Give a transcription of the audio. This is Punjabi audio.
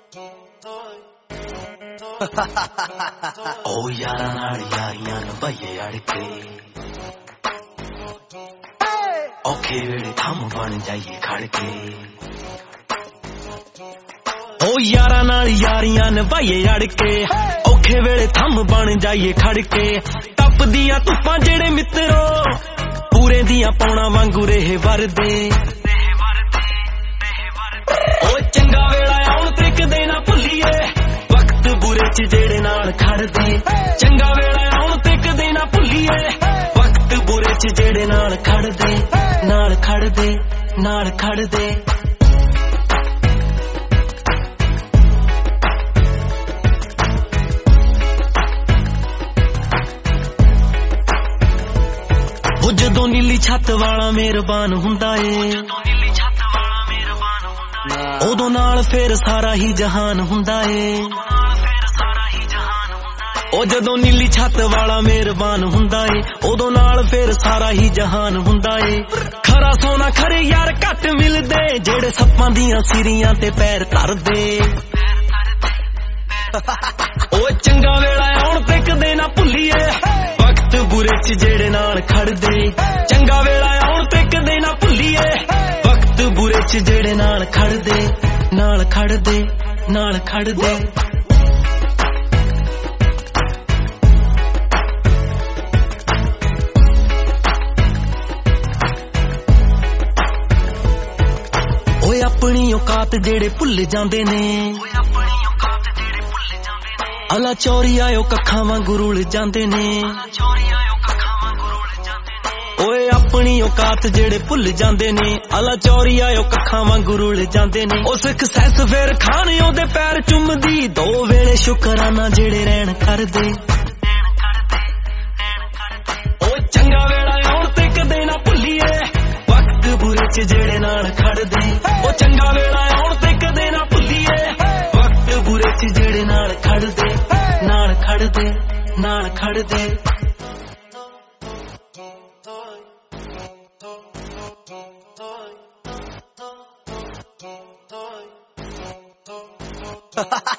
ओ यारा नाल यारियां न भइये अड़के औखे वेले थम बन जाइए खड़के। ओ यारा नाल यारियां न भइये अड़के औखे वेले थम बन जाइए खड़के। टपदियां धुप्पां जेड़े मित्रो पूरे दियां पौणा वांगू रहे वरदे। ओ चंगा वेला आउण ते कदे ना भुल्लीए वक्त बुरे च जेड़े नाल खड़दे। चंगा वेला आउण ते कदे ना भुल्लीए वक्त बुरे च जेड़े नाल खड़दे नाल खड़दे नाल खड़दे। ਉਹ ਜਦੋਂ ਨੀਲੀ ਛੱਤ ਵਾਲਾ ਮਿਹਰਬਾਨ ਹੁੰਦਾ ਏ ਉਦੋਂ ਨਾਲ ਫੇਰ ਸਾਰਾ ਹੀ ਜਹਾਨ ਹੁੰਦਾ ਏ। ਉਹ ਜਦੋਂ ਨੀਲੀ ਛੱਤ ਵਾਲਾ ਮਿਹਰਬਾਨ ਹੁੰਦਾ ਏ ਉਦੋਂ ਨਾਲ ਫੇਰ ਸਾਰਾ ਹੀ ਜਹਾਨ ਹੁੰਦਾ ਏ। ਖਰਾ ਸੋਨਾ ਖਰੇ ਯਾਰ ਘੱਟ ਮਿਲਦੇ ਜਿਹੜੇ ਸੱਪਾਂ ਦੀਆਂ ਸਿਰੀਆਂ ਤੇ ਪੈਰ ਧਰਦੇ। ਉਹ ਚੰਗਾ ਵੇਲਾ ਆਉਣ ਤੇ ਕਦੇ ਨਾ ਭੁੱਲੀਏ ਵਕਤ ਬੁਰੇ ਚ ਜਿਹੜੇ ਨਾਲ ਖੜਦੇ। ਚੰਗਾ ਵੇਲਾ ਆਉਣ ਤੇ ਕਦੇ ਨਾ ਭੁੱਲੀਏ ਵਕਤ ਬੁਰੇ ਚ ਜਿਹੜੇ ਨਾਲ ਖੜਦੇ ਨਾਲ ਖੜਦੇ ਨਾਲ ਖੜਦੇ। ਓਏ ਆਪਣੀ ਔਕਾਤ ਜਿਹੜੇ ਭੁੱਲ ਜਾਂਦੇ ਨੇ ਅਲਾ ਚੋਰੀ ਆਇਓ ਕੱਖਾਂ ਵਾਂਗੂ ਰੁਲ ਜਾਂਦੇ ਨੇ। ਓਏ ਆਪਣੀ ਔਕਾਤ ਜਿਹੜੇ ਭੁੱਲ ਜਾਂਦੇ ਨੇ ਅਲਾ ਚੋਰੀ ਆਇਓ ਕੱਖਾਂ ਵਾਂਗੂ ਰੁਲ ਜਾਂਦੇ ਨੇ। ਉਹ ਸਿੱਖ ਸੈਸ ਫੇਰ ਖਾਣ ਉਹਦੇ ਪੈਰ ਚੁੰਮਦੀ ਦੋ ਵੇਲੇ ਸ਼ੁਕਰਾਨਾ ਜਿਹੜੇ ਰਹਿਣ ਕਰਦੇ। ਉਹ ਚੰਗਾ ਵੇਲਾ ਆਉਣ ਤੇ ਕਦੇ ਨਾ ਭੁੱਲੀਏ ਵਕਤ ਬੁਰੇ ਚ ਜਿਹੜੇ ਨਾਲ ਖੜਦੇ। ਉਹ ਚੰਗਾ ਵੇਲਾ ਆਉਣ ਤੇ ਕਦੇ ਨਾ ਭੁੱਲੀਏ ਵਕਤ ਬੁਰੇ ਚ ਜਿਹੜੇ ਨਾਲ ਖੜਦੇ ਨਾਲ ਖੜਦੇ ਨਾਲ ਖੜਦੇ। Ha ha ha!